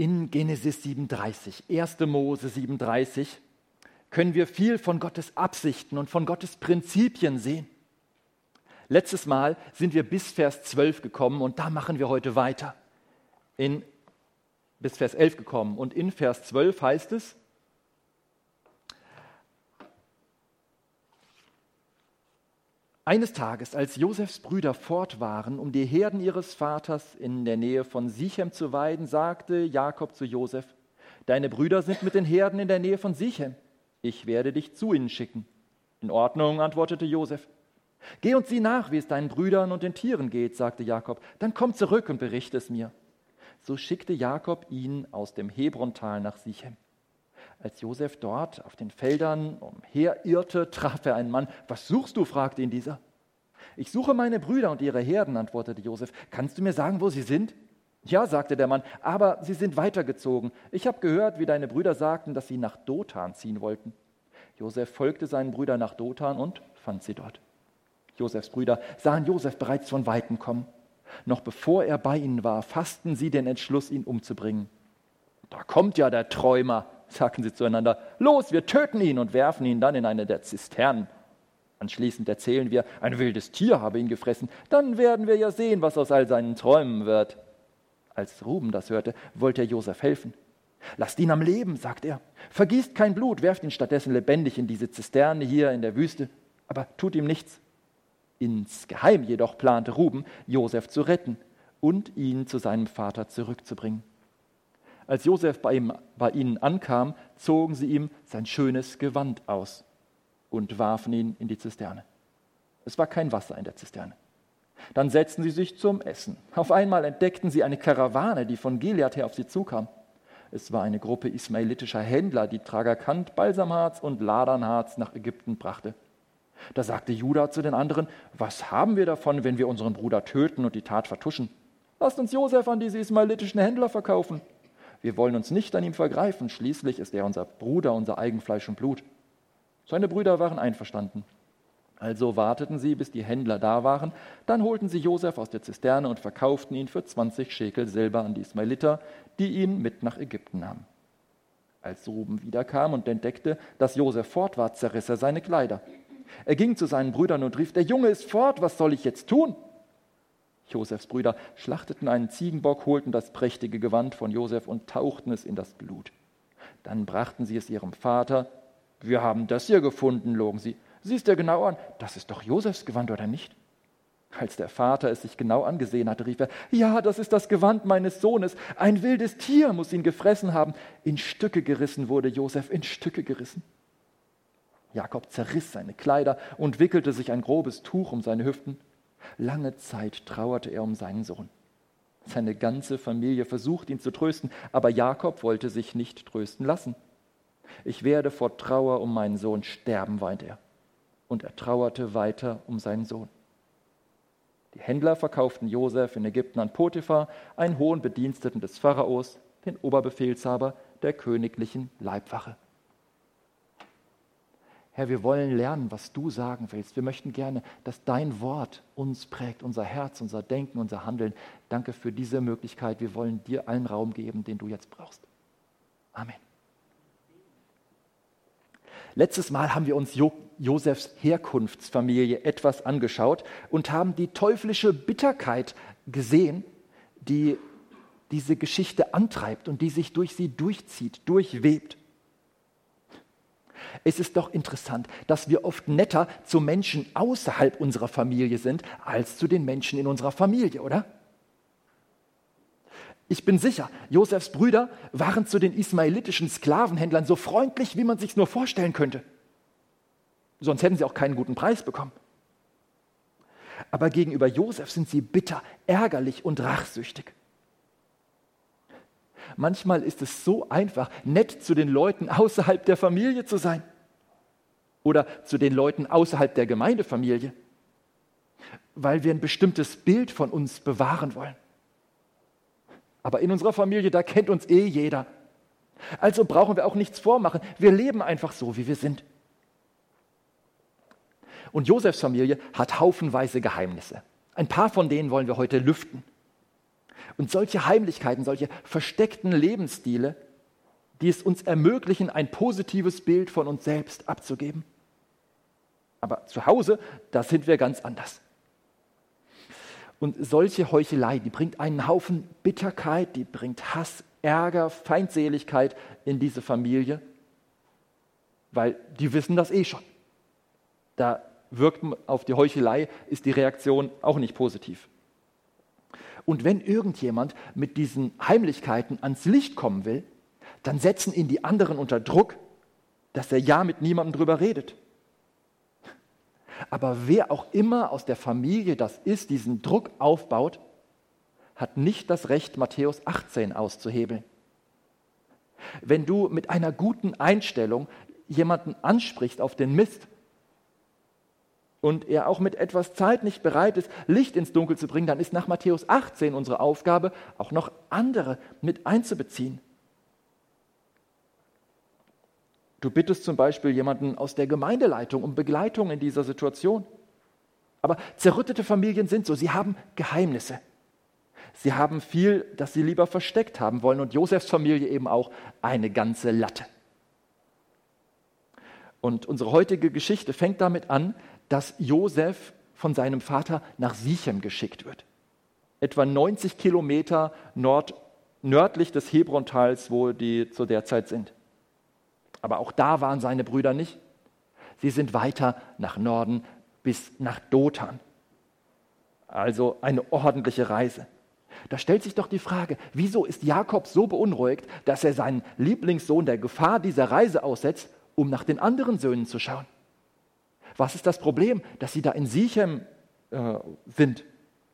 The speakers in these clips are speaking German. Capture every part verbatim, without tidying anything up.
In Genesis siebenunddreißig, erster Mose siebenunddreißig, können wir viel von Gottes Absichten und von Gottes Prinzipien sehen. Letztes Mal sind wir bis Vers zwölf gekommen und da machen wir heute weiter. In, bis Vers elf gekommen und in Vers zwölf heißt es: Eines Tages, als Josefs Brüder fort waren, um die Herden ihres Vaters in der Nähe von Sichem zu weiden, sagte Jakob zu Josef: Deine Brüder sind mit den Herden in der Nähe von Sichem. Ich werde dich zu ihnen schicken. In Ordnung, antwortete Josef. Geh und sieh nach, wie es deinen Brüdern und den Tieren geht, sagte Jakob. Dann komm zurück und berichte es mir. So schickte Jakob ihn aus dem Hebrontal nach Sichem. Als Josef dort auf den Feldern umherirrte, traf er einen Mann. Was suchst du? fragte ihn dieser. Ich suche meine Brüder und ihre Herden, antwortete Josef. Kannst du mir sagen, wo sie sind? Ja, sagte der Mann, aber sie sind weitergezogen. Ich habe gehört, wie deine Brüder sagten, dass sie nach Dothan ziehen wollten. Josef folgte seinen Brüdern nach Dothan und fand sie dort. Josefs Brüder sahen Josef bereits von Weitem kommen. Noch bevor er bei ihnen war, fassten sie den Entschluss, ihn umzubringen. Da kommt ja der Träumer, sagten sie zueinander. Los, wir töten ihn und werfen ihn dann in eine der Zisternen. Anschließend erzählen wir, ein wildes Tier habe ihn gefressen. Dann werden wir ja sehen, was aus all seinen Träumen wird. Als Ruben das hörte, wollte er Josef helfen. Lasst ihn am Leben, sagt er. Vergießt kein Blut, werft ihn stattdessen lebendig in diese Zisterne hier in der Wüste. Aber tut ihm nichts. Insgeheim jedoch plante Ruben, Josef zu retten und ihn zu seinem Vater zurückzubringen. Als Josef bei, ihm, bei ihnen ankam, zogen sie ihm sein schönes Gewand aus und warfen ihn in die Zisterne. Es war kein Wasser in der Zisterne. Dann setzten sie sich zum Essen. Auf einmal entdeckten sie eine Karawane, die von Gilead her auf sie zukam. Es war eine Gruppe ismaelitischer Händler, die Tragerkant, Balsamharz und Ladernharz nach Ägypten brachte. Da sagte Juda zu den anderen: Was haben wir davon, wenn wir unseren Bruder töten und die Tat vertuschen? Lasst uns Josef an diese ismaelitischen Händler verkaufen. Wir wollen uns nicht an ihm vergreifen, schließlich ist er unser Bruder, unser Eigenfleisch und Blut. Seine Brüder waren einverstanden. Also warteten sie, bis die Händler da waren, dann holten sie Josef aus der Zisterne und verkauften ihn für zwanzig Schekel Silber an die Ismaeliter, die ihn mit nach Ägypten nahmen. Als Ruben wiederkam und entdeckte, dass Josef fort war, zerriss er seine Kleider. Er ging zu seinen Brüdern und rief: Der Junge ist fort, was soll ich jetzt tun? Josefs Brüder schlachteten einen Ziegenbock, holten das prächtige Gewand von Josef und tauchten es in das Blut. Dann brachten sie es ihrem Vater. Wir haben das hier gefunden, logen sie. Siehst du genau an, das ist doch Josefs Gewand, oder nicht? Als der Vater es sich genau angesehen hatte, rief er: Ja, das ist das Gewand meines Sohnes. Ein wildes Tier muss ihn gefressen haben. In Stücke gerissen wurde Josef, in Stücke gerissen. Jakob zerriss seine Kleider und wickelte sich ein grobes Tuch um seine Hüften. Lange Zeit trauerte er um seinen Sohn. Seine ganze Familie versuchte ihn zu trösten, aber Jakob wollte sich nicht trösten lassen. Ich werde vor Trauer um meinen Sohn sterben, weinte er. Und er trauerte weiter um seinen Sohn. Die Händler verkauften Josef in Ägypten an Potiphar, einen hohen Bediensteten des Pharaos, den Oberbefehlshaber der königlichen Leibwache. Herr, wir wollen lernen, was du sagen willst. Wir möchten gerne, dass dein Wort uns prägt, unser Herz, unser Denken, unser Handeln. Danke für diese Möglichkeit. Wir wollen dir allen Raum geben, den du jetzt brauchst. Amen. Letztes Mal haben wir uns jo- Josefs Herkunftsfamilie etwas angeschaut und haben die teuflische Bitterkeit gesehen, die diese Geschichte antreibt und die sich durch sie durchzieht, durchwebt. Es ist doch interessant, dass wir oft netter zu Menschen außerhalb unserer Familie sind, als zu den Menschen in unserer Familie, oder? Ich bin sicher, Josefs Brüder waren zu den ismaelitischen Sklavenhändlern so freundlich, wie man sich nur vorstellen könnte. Sonst hätten sie auch keinen guten Preis bekommen. Aber gegenüber Josef sind sie bitter, ärgerlich und rachsüchtig. Manchmal ist es so einfach, nett zu den Leuten außerhalb der Familie zu sein oder zu den Leuten außerhalb der Gemeindefamilie, weil wir ein bestimmtes Bild von uns bewahren wollen. Aber in unserer Familie, da kennt uns eh jeder. Also brauchen wir auch nichts vormachen. Wir leben einfach so, wie wir sind. Und Josefs Familie hat haufenweise Geheimnisse. Ein paar von denen wollen wir heute lüften. Und solche Heimlichkeiten, solche versteckten Lebensstile, die es uns ermöglichen, ein positives Bild von uns selbst abzugeben. Aber zu Hause, da sind wir ganz anders. Und solche Heuchelei, die bringt einen Haufen Bitterkeit, die bringt Hass, Ärger, Feindseligkeit in diese Familie, weil die wissen das eh schon. Da wirkt auf die Heuchelei, ist die Reaktion auch nicht positiv. Und wenn irgendjemand mit diesen Heimlichkeiten ans Licht kommen will, dann setzen ihn die anderen unter Druck, dass er ja mit niemandem drüber redet. Aber wer auch immer aus der Familie das ist, diesen Druck aufbaut, hat nicht das Recht, Matthäus achtzehn auszuhebeln. Wenn du mit einer guten Einstellung jemanden ansprichst auf den Mist und er auch mit etwas Zeit nicht bereit ist, Licht ins Dunkel zu bringen, dann ist nach Matthäus achtzehn unsere Aufgabe, auch noch andere mit einzubeziehen. Du bittest zum Beispiel jemanden aus der Gemeindeleitung um Begleitung in dieser Situation. Aber zerrüttete Familien sind so, sie haben Geheimnisse. Sie haben viel, das sie lieber versteckt haben wollen. Und Josefs Familie eben auch eine ganze Latte. Und unsere heutige Geschichte fängt damit an, dass Josef von seinem Vater nach Sichem geschickt wird. Etwa neunzig Kilometer nord, nördlich des Hebrontals, wo die zu der Zeit sind. Aber auch da waren seine Brüder nicht. Sie sind weiter nach Norden bis nach Dothan. Also eine ordentliche Reise. Da stellt sich doch die Frage, wieso ist Jakob so beunruhigt, dass er seinen Lieblingssohn der Gefahr dieser Reise aussetzt, um nach den anderen Söhnen zu schauen? Was ist das Problem, dass sie da in Sichem äh, sind?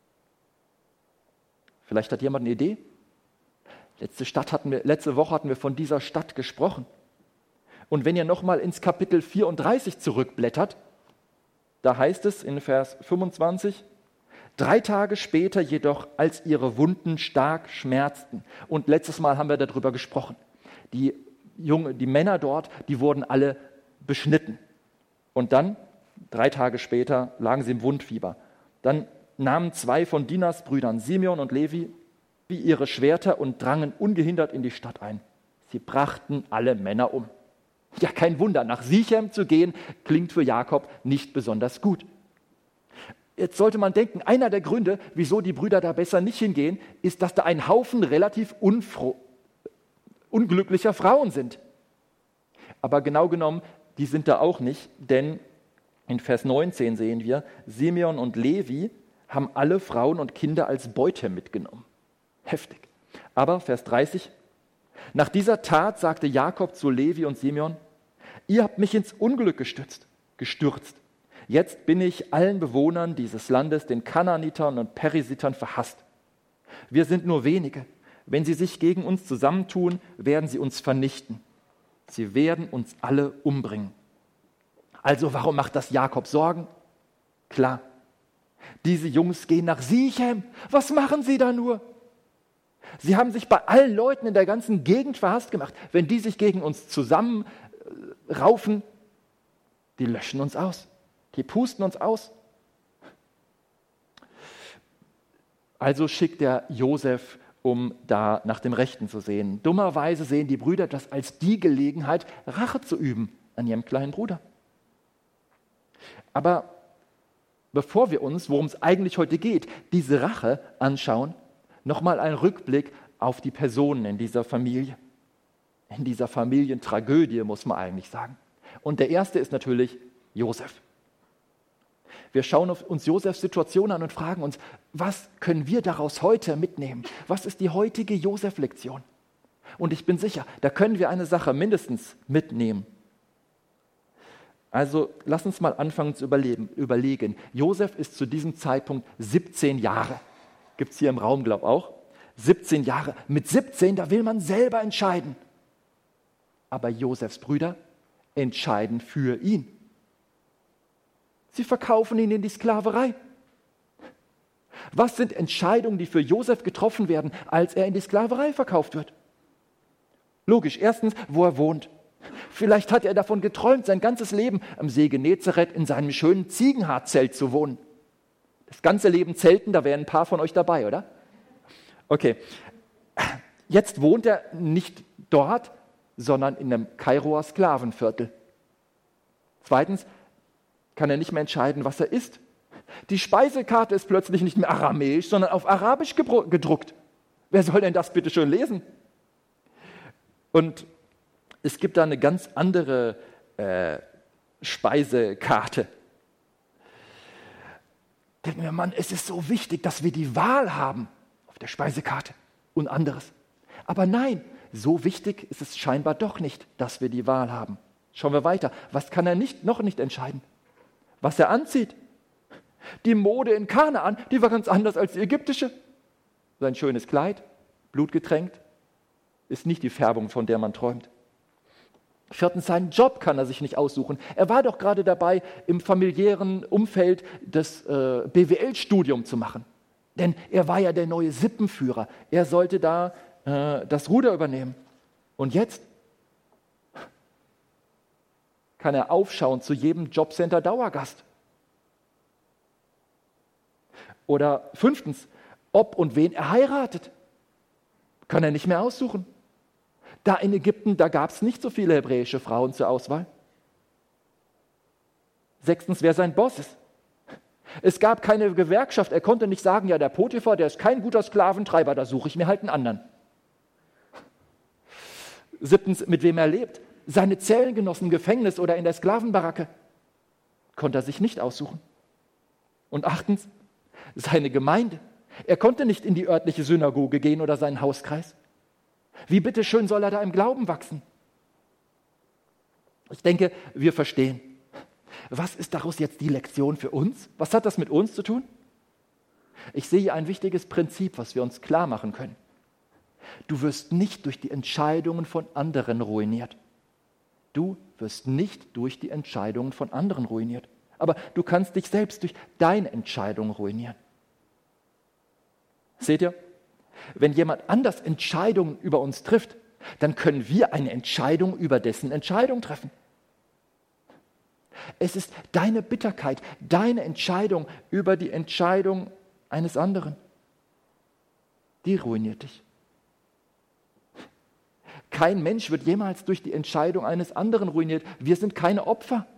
Vielleicht hat jemand eine Idee? Letzte, Stadt hatten wir, letzte Woche hatten wir von dieser Stadt gesprochen. Und wenn ihr nochmal ins Kapitel vierunddreißig zurückblättert, da heißt es in Vers fünfundzwanzig, drei Tage später jedoch, als ihre Wunden stark schmerzten. Und letztes Mal haben wir darüber gesprochen. Die, Junge, die Männer dort, die wurden alle beschnitten. Und dann, drei Tage später, lagen sie im Wundfieber. Dann nahmen zwei von Dinas Brüdern, Simeon und Levi, wie ihre Schwerter und drangen ungehindert in die Stadt ein. Sie brachten alle Männer um. Ja, kein Wunder, nach Sichem zu gehen, klingt für Jakob nicht besonders gut. Jetzt sollte man denken, einer der Gründe, wieso die Brüder da besser nicht hingehen, ist, dass da ein Haufen relativ unfro- unglücklicher Frauen sind. Aber genau genommen, die sind da auch nicht, denn in Vers neunzehn sehen wir, Simeon und Levi haben alle Frauen und Kinder als Beute mitgenommen. Heftig. Aber Vers dreißig, nach dieser Tat sagte Jakob zu Levi und Simeon, ihr habt mich ins Unglück gestürzt, gestürzt. Jetzt bin ich allen Bewohnern dieses Landes, den Kanaanitern und Perisitern, verhasst. Wir sind nur wenige. Wenn sie sich gegen uns zusammentun, werden sie uns vernichten. Sie werden uns alle umbringen. Also warum macht das Jakob Sorgen? Klar, diese Jungs gehen nach Sichem. Was machen sie da nur? Sie haben sich bei allen Leuten in der ganzen Gegend verhasst gemacht. Wenn die sich gegen uns zusammenraufen, die löschen uns aus. Die pusten uns aus. Also schickt er Josef, um da nach dem Rechten zu sehen. Dummerweise sehen die Brüder das als die Gelegenheit, Rache zu üben an ihrem kleinen Bruder. Aber bevor wir uns, worum es eigentlich heute geht, diese Rache anschauen, nochmal ein Rückblick auf die Personen in dieser Familie. In dieser Familientragödie, muss man eigentlich sagen. Und der erste ist natürlich Josef. Wir schauen uns Josefs Situation an und fragen uns, was können wir daraus heute mitnehmen? Was ist die heutige Josef-Lektion? Und ich bin sicher, da können wir eine Sache mindestens mitnehmen. Also lass uns mal anfangen zu überleben, überlegen. Josef ist zu diesem Zeitpunkt siebzehn Jahre. Gibt es hier im Raum, glaube ich, auch. siebzehn Jahre. Mit siebzehn, da will man selber entscheiden. Aber Josefs Brüder entscheiden für ihn. Sie verkaufen ihn in die Sklaverei. Was sind Entscheidungen, die für Josef getroffen werden, als er in die Sklaverei verkauft wird? Logisch, erstens, wo er wohnt. Vielleicht hat er davon geträumt, sein ganzes Leben am See Genezareth in seinem schönen Ziegenhaarzelt zu wohnen. Das ganze Leben zelten, da wären ein paar von euch dabei, oder? Okay, jetzt wohnt er nicht dort, sondern in einem Kairoer Sklavenviertel. Zweitens kann er nicht mehr entscheiden, was er isst. Die Speisekarte ist plötzlich nicht mehr aramäisch, sondern auf Arabisch gedruckt. Wer soll denn das bitte schön lesen? Und es gibt da eine ganz andere äh, Speisekarte. Denken wir, Mann, es ist so wichtig, dass wir die Wahl haben auf der Speisekarte und anderes. Aber nein, so wichtig ist es scheinbar doch nicht, dass wir die Wahl haben. Schauen wir weiter. Was kann er nicht, noch nicht entscheiden? Was er anzieht. Die Mode in Kanaan, die war ganz anders als die ägyptische. Sein schönes Kleid, blutgetränkt, ist nicht die Färbung, von der man träumt. Viertens, seinen Job kann er sich nicht aussuchen. Er war doch gerade dabei, im familiären Umfeld das äh, B W L-Studium zu machen. Denn er war ja der neue Sippenführer. Er sollte da äh, das Ruder übernehmen. Und jetzt kann er aufschauen zu jedem Jobcenter-Dauergast. Oder fünftens, ob und wen er heiratet, kann er nicht mehr aussuchen. Da in Ägypten, da gab es nicht so viele hebräische Frauen zur Auswahl. Sechstens, wer sein Boss ist. Es gab keine Gewerkschaft. Er konnte nicht sagen, ja, der Potiphar, der ist kein guter Sklaventreiber, da suche ich mir halt einen anderen. Siebtens, mit wem er lebt. Seine Zellengenossen im Gefängnis oder in der Sklavenbaracke konnte er sich nicht aussuchen. Und achtens, seine Gemeinde. Er konnte nicht in die örtliche Synagoge gehen oder seinen Hauskreis. Wie bitteschön soll er da im Glauben wachsen? Ich denke, wir verstehen. Was ist daraus jetzt die Lektion für uns? Was hat das mit uns zu tun? Ich sehe ein wichtiges Prinzip, was wir uns klar machen können. Du wirst nicht durch die Entscheidungen von anderen ruiniert. Du wirst nicht durch die Entscheidungen von anderen ruiniert. Aber du kannst dich selbst durch deine Entscheidungen ruinieren. Seht ihr? Wenn jemand anders Entscheidungen über uns trifft, dann können wir eine Entscheidung über dessen Entscheidung treffen. Es ist deine Bitterkeit, deine Entscheidung über die Entscheidung eines anderen. Die ruiniert dich. Kein Mensch wird jemals durch die Entscheidung eines anderen ruiniert. Wir sind keine Opfer.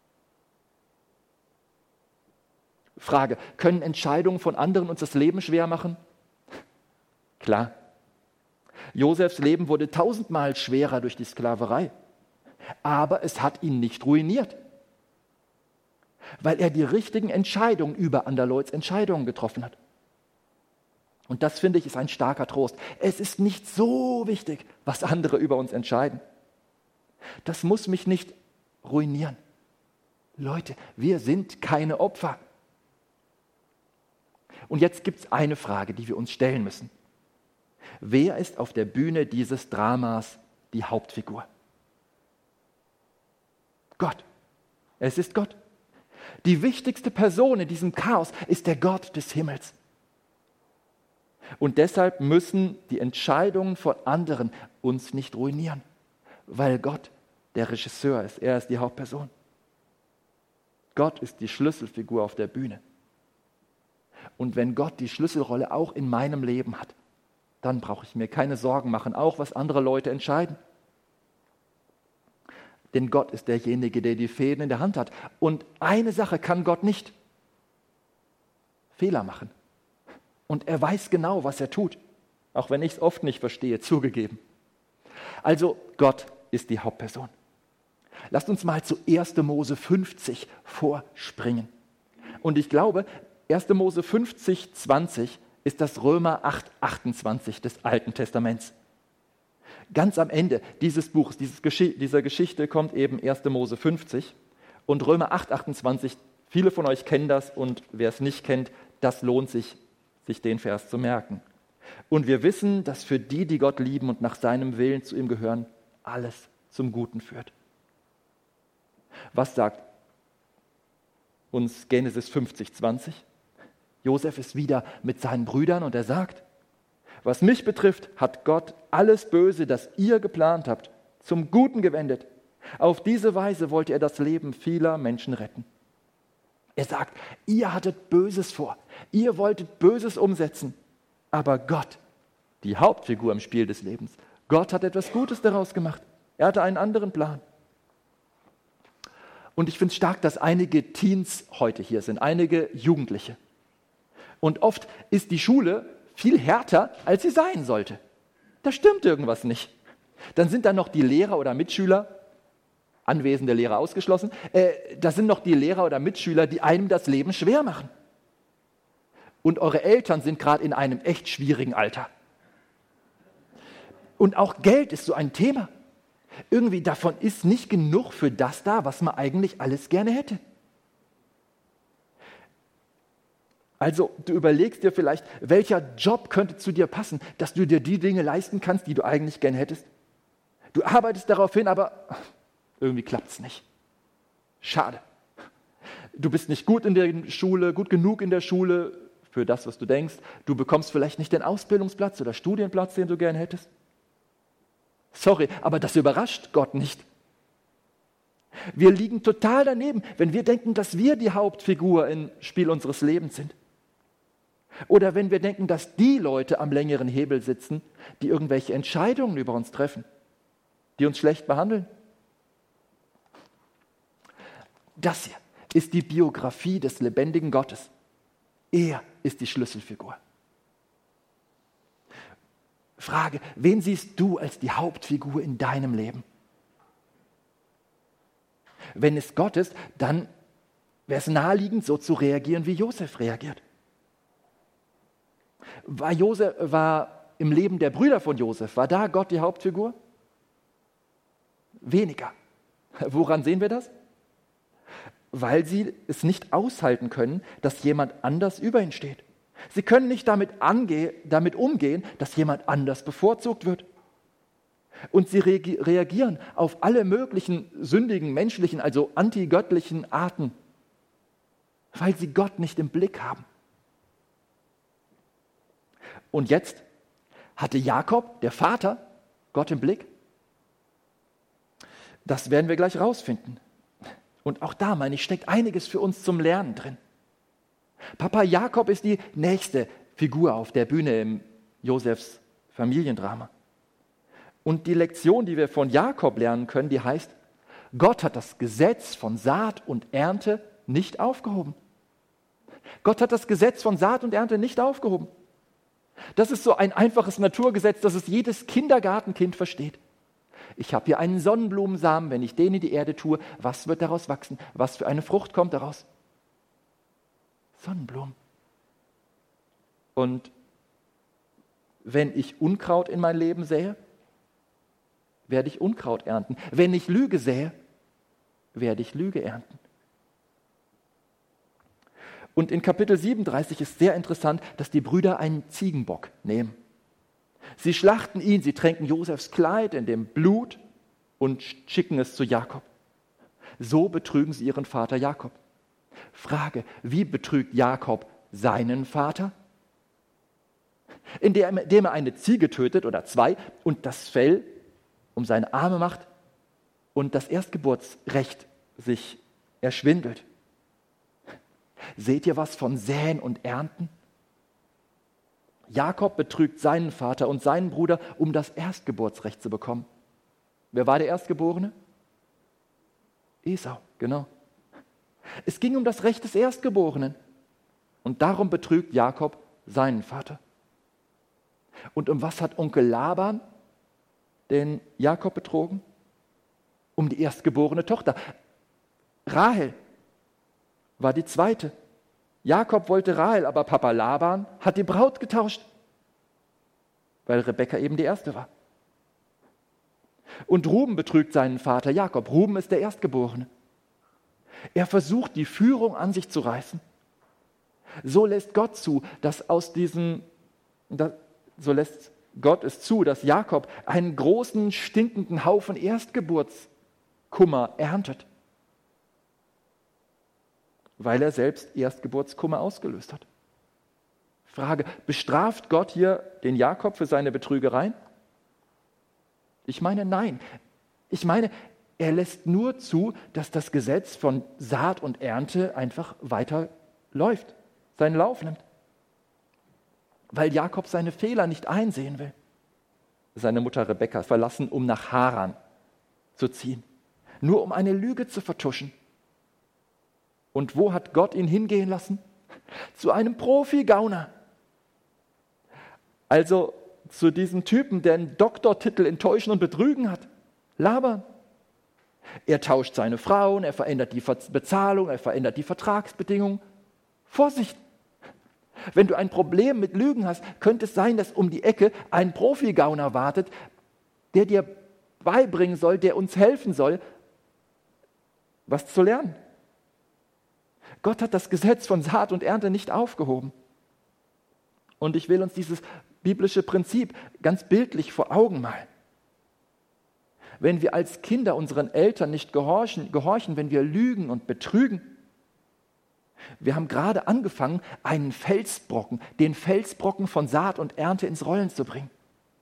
Frage, können Entscheidungen von anderen uns das Leben schwer machen? Klar. Josefs Leben wurde tausendmal schwerer durch die Sklaverei. Aber es hat ihn nicht ruiniert. Weil er die richtigen Entscheidungen über Anderleuts Entscheidungen getroffen hat. Und das, finde ich, ist ein starker Trost. Es ist nicht so wichtig, was andere über uns entscheiden. Das muss mich nicht ruinieren. Leute, wir sind keine Opfer. Und jetzt gibt es eine Frage, die wir uns stellen müssen. Wer ist auf der Bühne dieses Dramas die Hauptfigur? Gott. Es ist Gott. Die wichtigste Person in diesem Chaos ist der Gott des Himmels. Und deshalb müssen die Entscheidungen von anderen uns nicht ruinieren, weil Gott der Regisseur ist. Er ist die Hauptperson. Gott ist die Schlüsselfigur auf der Bühne. Und wenn Gott die Schlüsselrolle auch in meinem Leben hat, dann brauche ich mir keine Sorgen machen, auch was andere Leute entscheiden. Denn Gott ist derjenige, der die Fäden in der Hand hat. Und eine Sache kann Gott nicht: Fehler machen. Und er weiß genau, was er tut, auch wenn ich es oft nicht verstehe, zugegeben. Also Gott ist die Hauptperson. Lasst uns mal zu erster Mose fünfzig vorspringen. Und ich glaube, erster Mose fünfzig, zwanzig ist das Römer acht, achtundzwanzig des Alten Testaments. Ganz am Ende dieses Buches, dieses Gesch- dieser Geschichte kommt eben erster Mose fünfzig und Römer acht, achtundzwanzig. Viele von euch kennen das und wer es nicht kennt, das lohnt sich, sich den Vers zu merken. Und wir wissen, dass für die, die Gott lieben und nach seinem Willen zu ihm gehören, alles zum Guten führt. Was sagt uns Genesis fünfzig, zwanzig? Josef ist wieder mit seinen Brüdern und er sagt: Was mich betrifft, hat Gott alles Böse, das ihr geplant habt, zum Guten gewendet. Auf diese Weise wollte er das Leben vieler Menschen retten. Er sagt, ihr hattet Böses vor, ihr wolltet Böses umsetzen, aber Gott die Hauptfigur im Spiel des Lebens. Gott hat etwas Gutes daraus gemacht. Er hatte einen anderen Plan. Und ich finde es stark, dass einige Teens heute hier sind, einige Jugendliche. Und oft ist die Schule viel härter, als sie sein sollte. Da stimmt irgendwas nicht. Dann sind da noch die Lehrer oder Mitschüler, anwesende Lehrer ausgeschlossen, äh, da sind noch die Lehrer oder Mitschüler, die einem das Leben schwer machen. Und eure Eltern sind gerade in einem echt schwierigen Alter. Und auch Geld ist so ein Thema. Irgendwie davon ist nicht genug für das da, was man eigentlich alles gerne hätte. Also du überlegst dir vielleicht, welcher Job könnte zu dir passen, dass du dir die Dinge leisten kannst, die du eigentlich gerne hättest. Du arbeitest darauf hin, aber irgendwie klappt es nicht. Schade. Du bist nicht gut in der Schule, gut genug in der Schule für das, was du denkst. Du bekommst vielleicht nicht den Ausbildungsplatz oder Studienplatz, den du gerne hättest. Sorry, aber das überrascht Gott nicht. Wir liegen total daneben, wenn wir denken, dass wir die Hauptfigur im Spiel unseres Lebens sind. Oder wenn wir denken, dass die Leute am längeren Hebel sitzen, die irgendwelche Entscheidungen über uns treffen, die uns schlecht behandeln. Das hier ist die Biografie des lebendigen Gottes. Er ist die Schlüsselfigur. Frage, wen siehst du als die Hauptfigur in deinem Leben? Wenn es Gott ist, dann wäre es naheliegend, so zu reagieren, wie Josef reagiert. War, Josef, war im Leben der Brüder von Josef, war da Gott die Hauptfigur? Weniger. Woran sehen wir das? Weil sie es nicht aushalten können, dass jemand anders über ihnen steht. Sie können nicht damit, ange- damit umgehen, dass jemand anders bevorzugt wird. Und sie re- reagieren auf alle möglichen sündigen, menschlichen, also antigöttlichen Arten, weil sie Gott nicht im Blick haben. Und jetzt hatte Jakob, der Vater, Gott im Blick. Das werden wir gleich rausfinden. Und auch da, meine ich, steckt einiges für uns zum Lernen drin. Papa Jakob ist die nächste Figur auf der Bühne im Josefs Familiendrama. Und die Lektion, die wir von Jakob lernen können, die heißt, Gott hat das Gesetz von Saat und Ernte nicht aufgehoben. Gott hat das Gesetz von Saat und Ernte nicht aufgehoben. Das ist so ein einfaches Naturgesetz, das es jedes Kindergartenkind versteht. Ich habe hier einen Sonnenblumensamen, wenn ich den in die Erde tue, was wird daraus wachsen? Was für eine Frucht kommt daraus? Sonnenblumen. Und wenn ich Unkraut in mein Leben sähe, werde ich Unkraut ernten. Wenn ich Lüge sähe, werde ich Lüge ernten. Und in Kapitel siebenunddreißig ist sehr interessant, dass die Brüder einen Ziegenbock nehmen. Sie schlachten ihn, sie tränken Josefs Kleid in dem Blut und schicken es zu Jakob. So betrügen sie ihren Vater Jakob. Frage, wie betrügt Jakob seinen Vater? Indem er eine Ziege tötet oder zwei und das Fell um seine Arme macht und das Erstgeburtsrecht sich erschwindelt. Seht ihr was von Säen und Ernten? Jakob betrügt seinen Vater und seinen Bruder, um das Erstgeburtsrecht zu bekommen. Wer war der Erstgeborene? Esau, genau. Es ging um das Recht des Erstgeborenen. Und darum betrügt Jakob seinen Vater. Und um was hat Onkel Laban den Jakob betrogen? Um die erstgeborene Tochter. Rahel war die zweite. Jakob wollte Rahel, aber Papa Laban hat die Braut getauscht, weil Rebekka eben die erste war. Und Ruben betrügt seinen Vater Jakob. Ruben ist der Erstgeborene. Er versucht, die Führung an sich zu reißen. So lässt Gott zu, dass aus diesem, so lässt Gott es zu, dass Jakob einen großen, stinkenden Haufen Erstgeburtskummer erntet, weil er selbst Erstgeburtskummer ausgelöst hat. Frage, bestraft Gott hier den Jakob für seine Betrügereien? Ich meine, nein. Ich meine, er lässt nur zu, dass das Gesetz von Saat und Ernte einfach weiter läuft, seinen Lauf nimmt. weil Jakob seine Fehler nicht einsehen will. Seine Mutter Rebekka verlassen, um nach Haran zu ziehen, nur um eine Lüge zu vertuschen. Und wo hat Gott ihn hingehen lassen? Zu einem Profi-Gauner. Also zu diesem Typen, der einen Doktortitel in Täuschen und Betrügen hat. Laban. Er tauscht seine Frauen, er verändert die Bezahlung, er verändert die Vertragsbedingungen. Vorsicht! Wenn du ein Problem mit Lügen hast, könnte es sein, dass um die Ecke ein Profi-Gauner wartet, der dir beibringen soll, der uns helfen soll, was zu lernen. Gott hat das Gesetz von Saat und Ernte nicht aufgehoben. Und ich will uns dieses biblische Prinzip ganz bildlich vor Augen malen. Wenn wir als Kinder unseren Eltern nicht gehorchen, gehorchen, wenn wir lügen und betrügen, wir haben gerade angefangen, einen Felsbrocken, den Felsbrocken von Saat und Ernte ins Rollen zu bringen.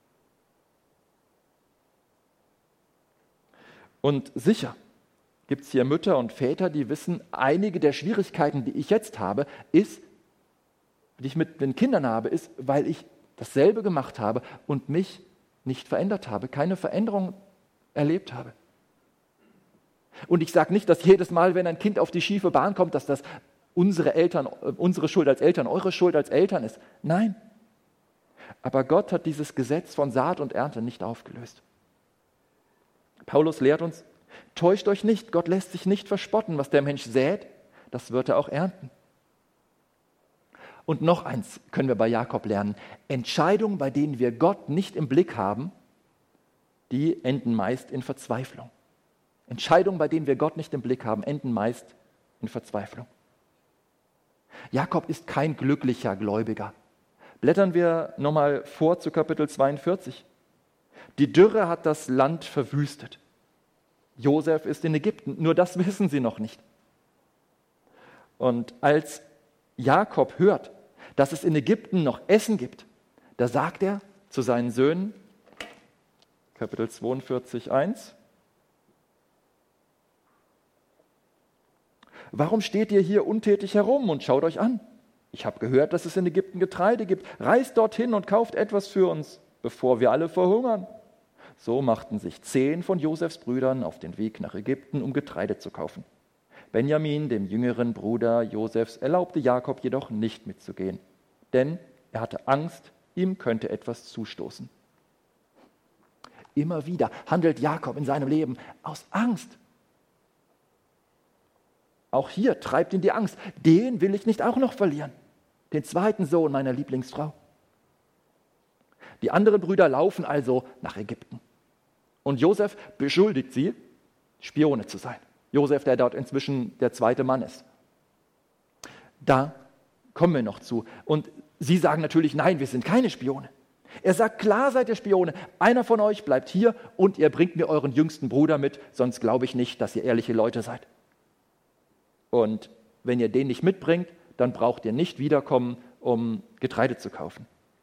Und sicher gibt es hier Mütter und Väter, die wissen, einige der Schwierigkeiten, die ich jetzt habe, ist, die ich mit den Kindern habe, ist, weil ich dasselbe gemacht habe und mich nicht verändert habe, keine Veränderung erlebt habe. Und ich sage nicht, dass jedes Mal, wenn ein Kind auf die schiefe Bahn kommt, dass das unsere Eltern, unsere Schuld als Eltern, eure Schuld als Eltern ist. Nein. Aber Gott hat dieses Gesetz von Saat und Ernte nicht aufgelöst. Paulus lehrt uns, täuscht euch nicht, Gott lässt sich nicht verspotten. Was der Mensch sät, das wird er auch ernten. Und noch eins können wir bei Jakob lernen. Entscheidungen, bei denen wir Gott nicht im Blick haben, die enden meist in Verzweiflung. Entscheidungen, bei denen wir Gott nicht im Blick haben, enden meist in Verzweiflung. Jakob ist kein glücklicher Gläubiger. Blättern wir nochmal vor zu Kapitel zweiundvierzig. Die Dürre hat das Land verwüstet. Josef ist in Ägypten, nur das wissen sie noch nicht. Und als Jakob hört, dass es in Ägypten noch Essen gibt, da sagt er zu seinen Söhnen, Kapitel zweiundvierzig, eins, warum steht ihr hier untätig herum und schaut euch an? Ich habe gehört, dass es in Ägypten Getreide gibt. Reist dorthin und kauft etwas für uns, bevor wir alle verhungern. So machten sich zehn von Josefs Brüdern auf den Weg nach Ägypten, um Getreide zu kaufen. Benjamin, dem jüngeren Bruder Josefs, erlaubte Jakob jedoch nicht mitzugehen, denn er hatte Angst, ihm könnte etwas zustoßen. Immer wieder handelt Jakob in seinem Leben aus Angst. Auch hier treibt ihn die Angst. Den will ich nicht auch noch verlieren. Den zweiten Sohn meiner Lieblingsfrau. Die anderen Brüder laufen also nach Ägypten. Und Josef beschuldigt sie, Spione zu sein. Josef, der dort inzwischen der zweite Mann ist. Da kommen wir noch zu. Und sie sagen natürlich, nein, wir sind keine Spione. Er sagt, klar seid ihr Spione. Einer von euch bleibt hier und ihr bringt mir euren jüngsten Bruder mit, sonst glaube ich nicht, dass ihr ehrliche Leute seid. Und wenn ihr den nicht mitbringt, dann braucht ihr nicht wiederkommen, um Getreide zu kaufen.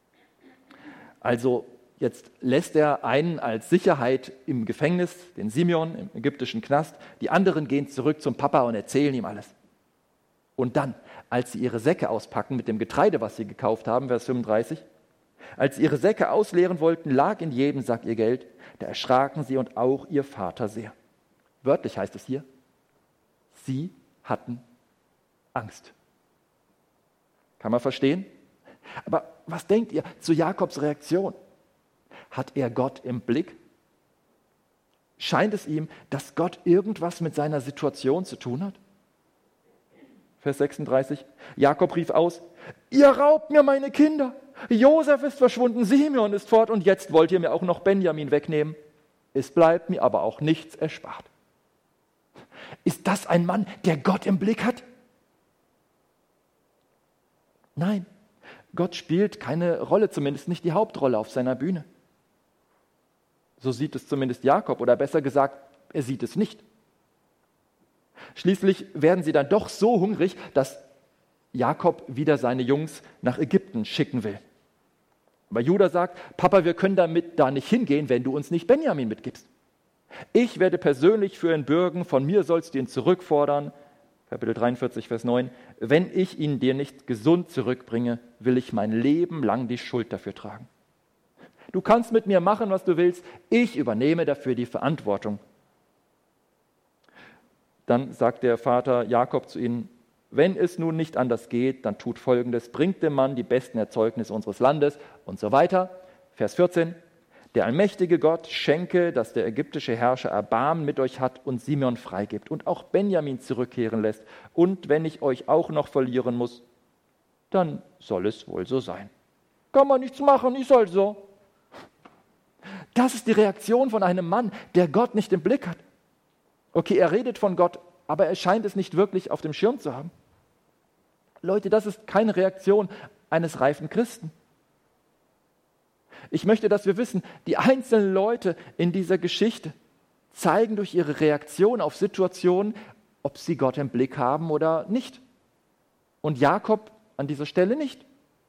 Also jetzt lässt er einen als Sicherheit im Gefängnis, den Simeon im ägyptischen Knast. Die anderen gehen zurück zum Papa und erzählen ihm alles. Und dann, als sie ihre Säcke auspacken mit dem Getreide, was sie gekauft haben, Vers fünfunddreißig, als sie ihre Säcke ausleeren wollten, lag in jedem Sack ihr Geld. Da erschraken sie und auch ihr Vater sehr. Wörtlich heißt es hier, sie hatten Angst. Kann man verstehen? Aber was denkt ihr zu Jakobs Reaktion? Hat er Gott im Blick? Scheint es ihm, dass Gott irgendwas mit seiner Situation zu tun hat? Vers sechsunddreißig. Jakob rief aus, ihr raubt mir meine Kinder. Josef ist verschwunden, Simeon ist fort und jetzt wollt ihr mir auch noch Benjamin wegnehmen. Es bleibt mir aber auch nichts erspart. Ist das ein Mann, der Gott im Blick hat? Nein, Gott spielt keine Rolle, zumindest nicht die Hauptrolle auf seiner Bühne. So sieht es zumindest Jakob, oder besser gesagt, er sieht es nicht. Schließlich werden sie dann doch so hungrig, dass Jakob wieder seine Jungs nach Ägypten schicken will. Aber Judah sagt, Papa, wir können damit da nicht hingehen, wenn du uns nicht Benjamin mitgibst. Ich werde persönlich für ihn bürgen, von mir sollst du ihn zurückfordern, Kapitel dreiundvierzig, Vers neun, wenn ich ihn dir nicht gesund zurückbringe, will ich mein Leben lang die Schuld dafür tragen. Du kannst mit mir machen, was du willst, ich übernehme dafür die Verantwortung. Dann sagt der Vater Jakob zu ihnen, wenn es nun nicht anders geht, dann tut Folgendes, bringt dem Mann die besten Erzeugnisse unseres Landes und so weiter. Vers vierzehn, der allmächtige Gott schenke, dass der ägyptische Herrscher Erbarmen mit euch hat und Simeon freigibt und auch Benjamin zurückkehren lässt. Und wenn ich euch auch noch verlieren muss, dann soll es wohl so sein. Kann man nichts machen, ist halt so. Das ist die Reaktion von einem Mann, der Gott nicht im Blick hat. Okay, er redet von Gott, aber er scheint es nicht wirklich auf dem Schirm zu haben. Leute, das ist keine Reaktion eines reifen Christen. Ich möchte, dass wir wissen, die einzelnen Leute in dieser Geschichte zeigen durch ihre Reaktion auf Situationen, ob sie Gott im Blick haben oder nicht. Und Jakob an dieser Stelle nicht.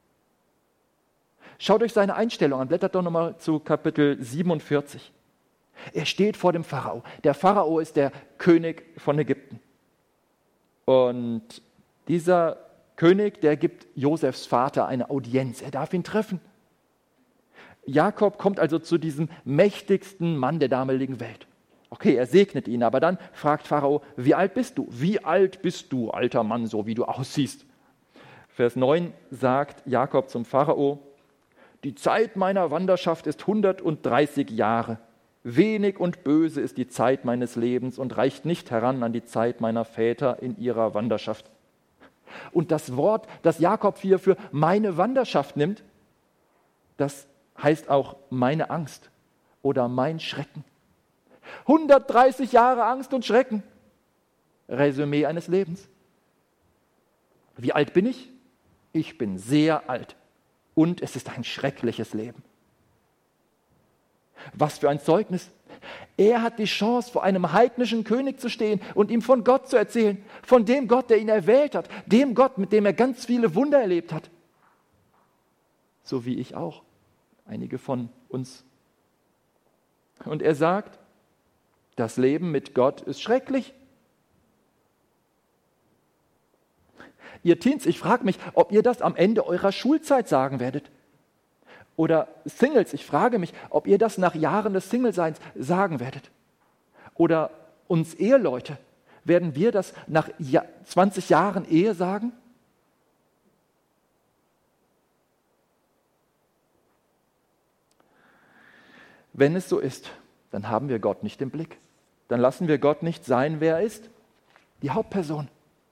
Schaut euch seine Einstellung an, blättert doch nochmal zu Kapitel siebenundvierzig. Er steht vor dem Pharao. Der Pharao ist der König von Ägypten. Und dieser König, der gibt Josefs Vater eine Audienz. Er darf ihn treffen. Jakob kommt also zu diesem mächtigsten Mann der damaligen Welt. Okay, er segnet ihn, aber dann fragt Pharao, wie alt bist du? Wie alt bist du, alter Mann, so wie du aussiehst? Vers neun sagt Jakob zum Pharao, die Zeit meiner Wanderschaft ist hundertdreißig Jahre. Wenig und böse ist die Zeit meines Lebens und reicht nicht heran an die Zeit meiner Väter in ihrer Wanderschaft. Und das Wort, das Jakob hier für meine Wanderschaft nimmt, das heißt auch meine Angst oder mein Schrecken. hundertdreißig Jahre Angst und Schrecken. Resümee eines Lebens. Wie alt bin ich? Ich bin sehr alt. Und es ist ein schreckliches Leben. Was für ein Zeugnis. Er hat die Chance, vor einem heidnischen König zu stehen und ihm von Gott zu erzählen. Von dem Gott, der ihn erwählt hat. Dem Gott, mit dem er ganz viele Wunder erlebt hat. So wie ich auch. Einige von uns. Und er sagt, das Leben mit Gott ist schrecklich. Ihr Teens, ich frage mich, ob ihr das am Ende eurer Schulzeit sagen werdet. Oder Singles, ich frage mich, ob ihr das nach Jahren des Singleseins sagen werdet. Oder uns Eheleute, werden wir das nach zwanzig Jahren Ehe sagen? Wenn es so ist, dann haben wir Gott nicht im Blick. Dann lassen wir Gott nicht sein, wer er ist. Die Hauptperson.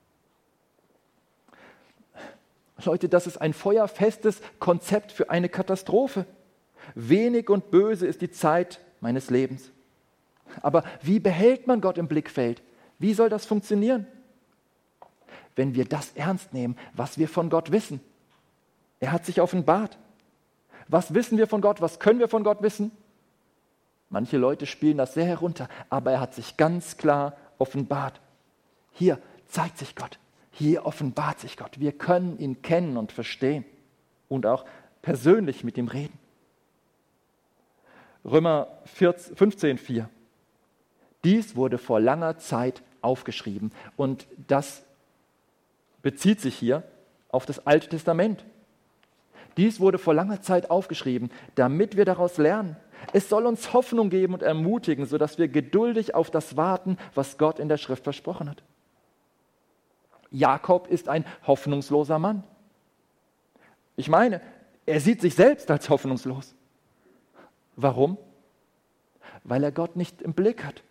Leute, das ist ein feuerfestes Konzept für eine Katastrophe. Wenig und böse ist die Zeit meines Lebens. Aber wie behält man Gott im Blickfeld? Wie soll das funktionieren? Wenn wir das ernst nehmen, was wir von Gott wissen. Er hat sich offenbart. Was wissen wir von Gott? Was können wir von Gott wissen? Manche Leute spielen das sehr herunter, aber er hat sich ganz klar offenbart. Hier zeigt sich Gott. Hier offenbart sich Gott. Wir können ihn kennen und verstehen und auch persönlich mit ihm reden. Römer fünfzehn, vier. Dies wurde vor langer Zeit aufgeschrieben und das bezieht sich hier auf das Alte Testament. Dies wurde vor langer Zeit aufgeschrieben, damit wir daraus lernen. Es soll uns Hoffnung geben und ermutigen, sodass wir geduldig auf das warten, was Gott in der Schrift versprochen hat. Jakob ist ein hoffnungsloser Mann. Ich meine, er sieht sich selbst als hoffnungslos. Warum? Weil er Gott nicht im Blick hat.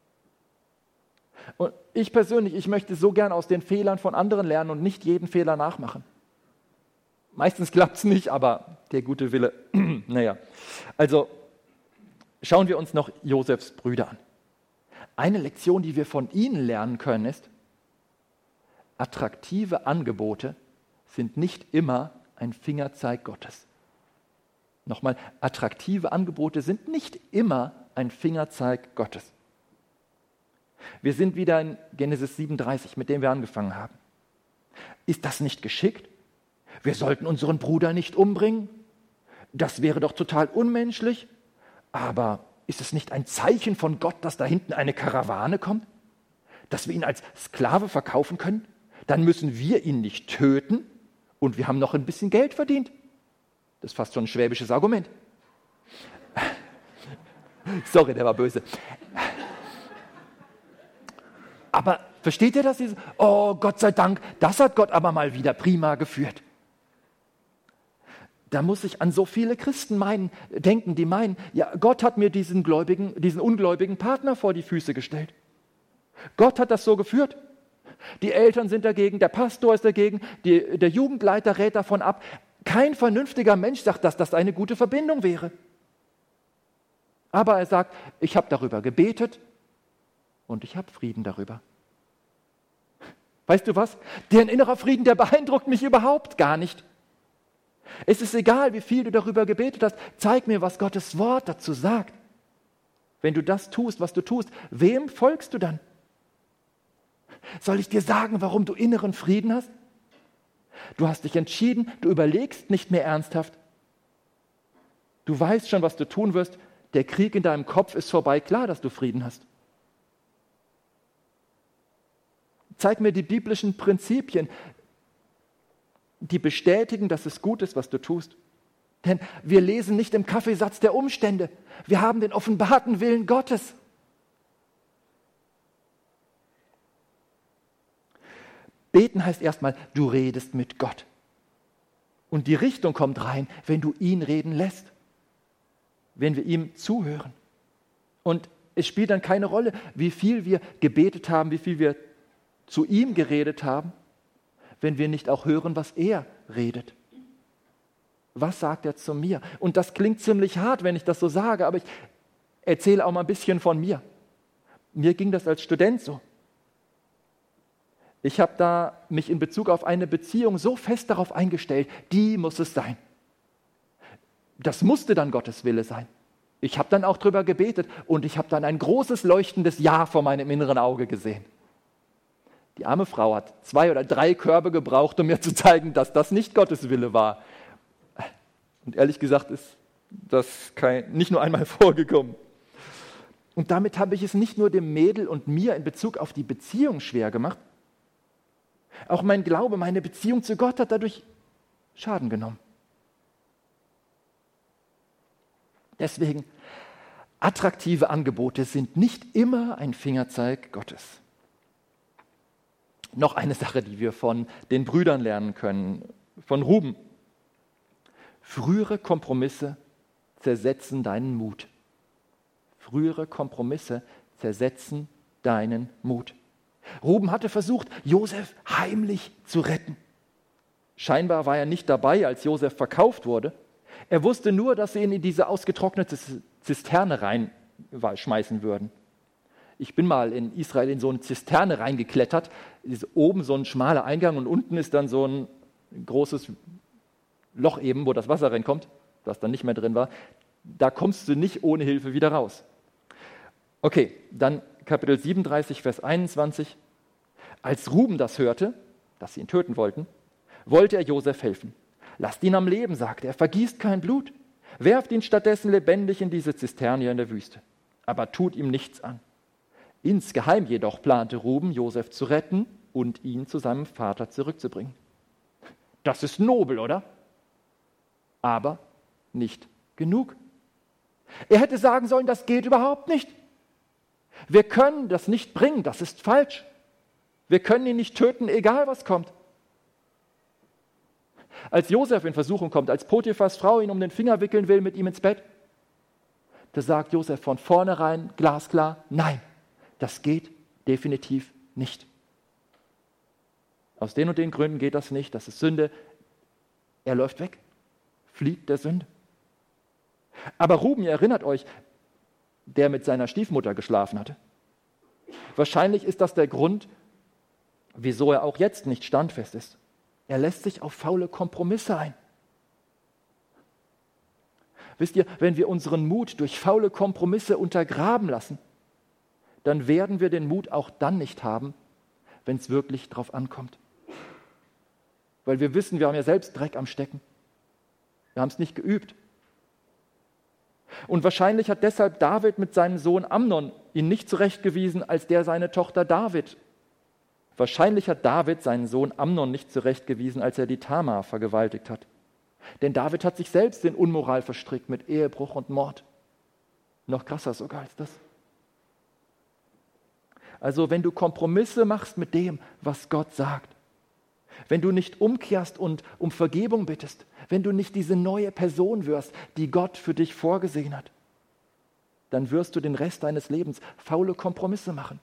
Und ich persönlich, ich möchte so gern aus den Fehlern von anderen lernen und nicht jeden Fehler nachmachen. Meistens klappt es nicht, aber der gute Wille, naja. Also schauen wir uns noch Josefs Brüder an. Eine Lektion, die wir von ihnen lernen können, ist, attraktive Angebote sind nicht immer ein Fingerzeig Gottes. Nochmal, attraktive Angebote sind nicht immer ein Fingerzeig Gottes. Wir sind wieder in Genesis siebenunddreißig, mit dem wir angefangen haben. Ist das nicht geschickt? Wir sollten unseren Bruder nicht umbringen? Das wäre doch total unmenschlich. Aber ist es nicht ein Zeichen von Gott, dass da hinten eine Karawane kommt? dass wir ihn als Sklave verkaufen können? Dann müssen wir ihn nicht töten und wir haben noch ein bisschen Geld verdient. Das ist fast schon ein schwäbisches Argument. Sorry, der war böse. Aber versteht ihr das? Oh, Gott sei Dank, das hat Gott aber mal wieder prima geführt. Da muss ich an so viele Christen meinen, denken, die meinen, ja, Gott hat mir diesen gläubigen, diesen ungläubigen Partner vor die Füße gestellt. Gott hat das so geführt. Die Eltern sind dagegen, der Pastor ist dagegen, die, der Jugendleiter rät davon ab. Kein vernünftiger Mensch sagt, dass das eine gute Verbindung wäre. Aber er sagt, ich habe darüber gebetet und ich habe Frieden darüber. Weißt du was? Deren innerer Frieden, der beeindruckt mich überhaupt gar nicht. Es ist egal, wie viel du darüber gebetet hast. Zeig mir, was Gottes Wort dazu sagt. Wenn du das tust, was du tust, wem folgst du dann? Soll ich dir sagen, warum du inneren Frieden hast? Du hast dich entschieden, du überlegst nicht mehr ernsthaft. Du weißt schon, was du tun wirst. Der Krieg in deinem Kopf ist vorbei. Klar, dass du Frieden hast. Zeig mir die biblischen Prinzipien, die bestätigen, dass es gut ist, was du tust. Denn wir lesen nicht im Kaffeesatz der Umstände. Wir haben den offenbarten Willen Gottes. Beten heißt erstmal, du redest mit Gott. Und die Richtung kommt rein, wenn du ihn reden lässt. Wenn wir ihm zuhören. Und es spielt dann keine Rolle, wie viel wir gebetet haben, wie viel wir zu ihm geredet haben, wenn wir nicht auch hören, was er redet. Was sagt er zu mir? Und das klingt ziemlich hart, wenn ich das so sage, aber ich erzähle auch mal ein bisschen von mir. Mir ging das als Student so. Ich habe da mich in Bezug auf eine Beziehung so fest darauf eingestellt, die muss es sein. Das musste dann Gottes Wille sein. Ich habe dann auch drüber gebetet und ich habe dann ein großes leuchtendes Ja vor meinem inneren Auge gesehen. Die arme Frau hat zwei oder drei Körbe gebraucht, um mir zu zeigen, dass das nicht Gottes Wille war. Und ehrlich gesagt ist das kein, nicht nur einmal vorgekommen. Und damit habe ich es nicht nur dem Mädel und mir in Bezug auf die Beziehung schwer gemacht. Auch mein Glaube, meine Beziehung zu Gott hat dadurch Schaden genommen. Deswegen, attraktive Angebote sind nicht immer ein Fingerzeig Gottes. Noch eine Sache, die wir von den Brüdern lernen können, von Ruben. Frühere Kompromisse zersetzen deinen Mut. Frühere Kompromisse zersetzen deinen Mut. Ruben hatte versucht, Josef heimlich zu retten. Scheinbar war er nicht dabei, als Josef verkauft wurde. Er wusste nur, dass sie ihn in diese ausgetrocknete Zisterne reinschmeißen würden. Ich bin mal in Israel in so eine Zisterne reingeklettert. Ist oben so ein schmaler Eingang und unten ist dann so ein großes Loch eben, wo das Wasser reinkommt, das dann nicht mehr drin war. Da kommst du nicht ohne Hilfe wieder raus. Okay, dann Kapitel siebenunddreißig, Vers einundzwanzig. Als Ruben das hörte, dass sie ihn töten wollten, wollte er Josef helfen. Lasst ihn am Leben, sagte er, vergießt kein Blut. Werft ihn stattdessen lebendig in diese Zisterne in der Wüste. Aber tut ihm nichts an. Insgeheim jedoch plante Ruben, Josef zu retten und ihn zu seinem Vater zurückzubringen. Das ist nobel, oder? Aber nicht genug. Er hätte sagen sollen, das geht überhaupt nicht. Wir können das nicht bringen, das ist falsch. Wir können ihn nicht töten, egal was kommt. Als Josef in Versuchung kommt, als Potiphars Frau ihn um den Finger wickeln will mit ihm ins Bett, da sagt Josef von vornherein glasklar, nein, das geht definitiv nicht. Aus den und den Gründen geht das nicht, das ist Sünde. Er läuft weg, flieht der Sünde. Aber Ruben, ihr erinnert euch, der mit seiner Stiefmutter geschlafen hatte. Wahrscheinlich ist das der Grund, wieso er auch jetzt nicht standfest ist. Er lässt sich auf faule Kompromisse ein. Wisst ihr, wenn wir unseren Mut durch faule Kompromisse untergraben lassen, dann werden wir den Mut auch dann nicht haben, wenn es wirklich drauf ankommt. Weil wir wissen, wir haben ja selbst Dreck am Stecken. Wir haben es nicht geübt. Und wahrscheinlich hat deshalb David mit seinem Sohn Amnon ihn nicht zurechtgewiesen, als der seine Tochter David Wahrscheinlich hat David seinen Sohn Amnon nicht zurechtgewiesen, als er die Tamar vergewaltigt hat. Denn David hat sich selbst in Unmoral verstrickt mit Ehebruch und Mord. Noch krasser sogar als das. Also wenn du Kompromisse machst mit dem, was Gott sagt, wenn du nicht umkehrst und um Vergebung bittest, wenn du nicht diese neue Person wirst, die Gott für dich vorgesehen hat, dann wirst du den Rest deines Lebens faule Kompromisse machen.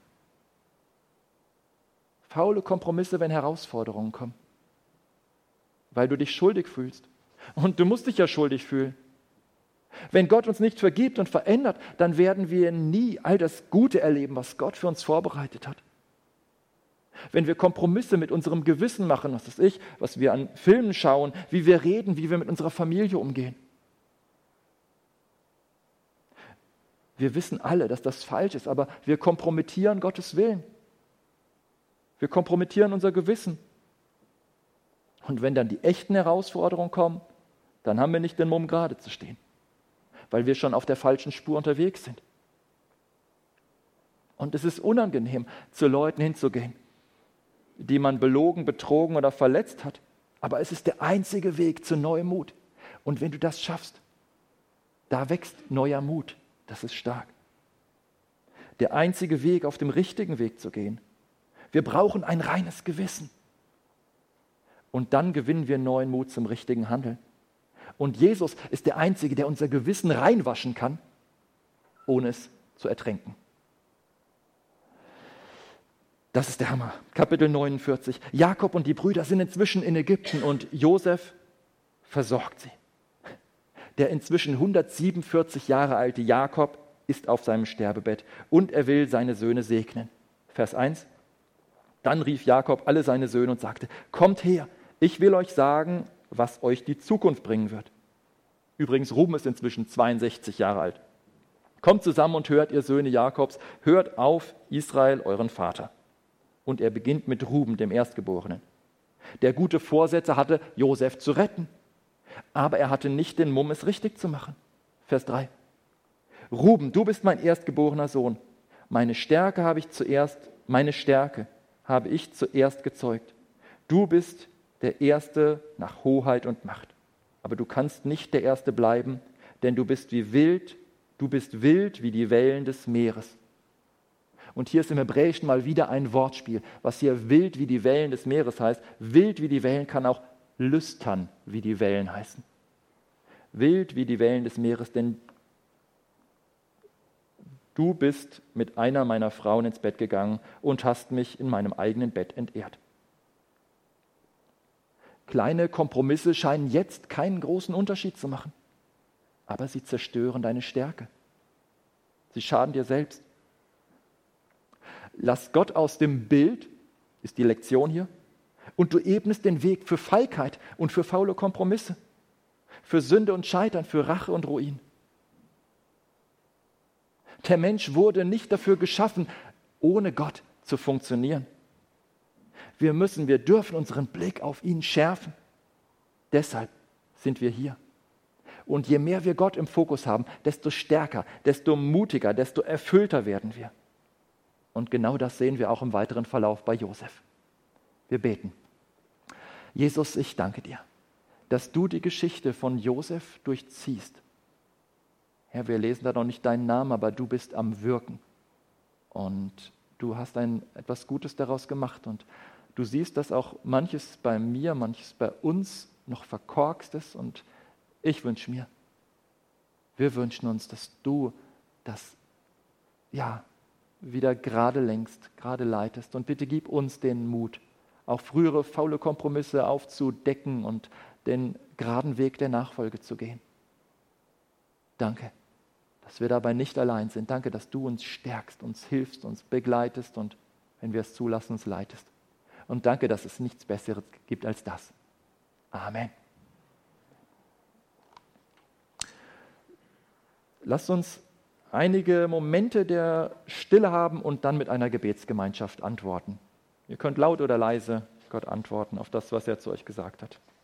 Faule Kompromisse, wenn Herausforderungen kommen, weil du dich schuldig fühlst. Und du musst dich ja schuldig fühlen. Wenn Gott uns nicht vergibt und verändert, dann werden wir nie all das Gute erleben, was Gott für uns vorbereitet hat. Wenn wir Kompromisse mit unserem Gewissen machen, was weiß ich, was wir an Filmen schauen, wie wir reden, wie wir mit unserer Familie umgehen. Wir wissen alle, dass das falsch ist, aber wir kompromittieren Gottes Willen. Wir kompromittieren unser Gewissen. Und wenn dann die echten Herausforderungen kommen, dann haben wir nicht den Mumm, gerade zu stehen, weil wir schon auf der falschen Spur unterwegs sind. Und es ist unangenehm, zu Leuten hinzugehen, die man belogen, betrogen oder verletzt hat. Aber es ist der einzige Weg zu neuem Mut. Und wenn du das schaffst, da wächst neuer Mut. Das ist stark. Der einzige Weg, auf dem richtigen Weg zu gehen. Wir brauchen ein reines Gewissen. Und dann gewinnen wir neuen Mut zum richtigen Handeln. Und Jesus ist der Einzige, der unser Gewissen reinwaschen kann, ohne es zu ertränken. Das ist der Hammer. Kapitel neunundvierzig. Jakob und die Brüder sind inzwischen in Ägypten und Josef versorgt sie. Der inzwischen hundertsiebenundvierzig Jahre alte Jakob ist auf seinem Sterbebett und er will seine Söhne segnen. Vers eins. Dann rief Jakob alle seine Söhne und sagte, kommt her, ich will euch sagen, was euch die Zukunft bringen wird. Übrigens, Ruben ist inzwischen zweiundsechzig Jahre alt. Kommt zusammen und hört, ihr Söhne Jakobs, hört auf Israel, euren Vater. Und er beginnt mit Ruben, dem Erstgeborenen. Der gute Vorsätze hatte, Josef zu retten. Aber er hatte nicht den Mumm, es richtig zu machen. Vers drei. Ruben, du bist mein erstgeborener Sohn. Meine Stärke habe ich zuerst, meine Stärke habe ich zuerst gezeugt. Du bist der Erste nach Hoheit und Macht. Aber du kannst nicht der Erste bleiben, denn du bist wie wild, du bist wild wie die Wellen des Meeres. Und hier ist im Hebräischen mal wieder ein Wortspiel, was hier wild wie die Wellen des Meeres heißt. Wild wie die Wellen kann auch lüstern wie die Wellen heißen. Wild wie die Wellen des Meeres, denn du bist mit einer meiner Frauen ins Bett gegangen und hast mich in meinem eigenen Bett entehrt. Kleine Kompromisse scheinen jetzt keinen großen Unterschied zu machen, aber sie zerstören deine Stärke. Sie schaden dir selbst. Lass Gott aus dem Bild, ist die Lektion hier, und du ebnest den Weg für Feigheit und für faule Kompromisse, für Sünde und Scheitern, für Rache und Ruin. Der Mensch wurde nicht dafür geschaffen, ohne Gott zu funktionieren. Wir müssen, wir dürfen unseren Blick auf ihn schärfen. Deshalb sind wir hier. Und je mehr wir Gott im Fokus haben, desto stärker, desto mutiger, desto erfüllter werden wir. Und genau das sehen wir auch im weiteren Verlauf bei Josef. Wir beten. Jesus, ich danke dir, dass du die Geschichte von Josef durchziehst. Herr, wir lesen da noch nicht deinen Namen, aber du bist am Wirken. Und du hast ein, etwas Gutes daraus gemacht. Und du siehst, dass auch manches bei mir, manches bei uns noch verkorkst ist. Und ich wünsche mir, wir wünschen uns, dass du das ja, wieder gerade lenkst, gerade leitest. Und bitte gib uns den Mut, auch frühere faule Kompromisse aufzudecken und den geraden Weg der Nachfolge zu gehen. Danke, dass wir dabei nicht allein sind. Danke, dass du uns stärkst, uns hilfst, uns begleitest und, wenn wir es zulassen, uns leitest. Und danke, dass es nichts Besseres gibt als das. Amen. Lasst uns einige Momente der Stille haben und dann mit einer Gebetsgemeinschaft antworten. Ihr könnt laut oder leise Gott antworten auf das, was er zu euch gesagt hat.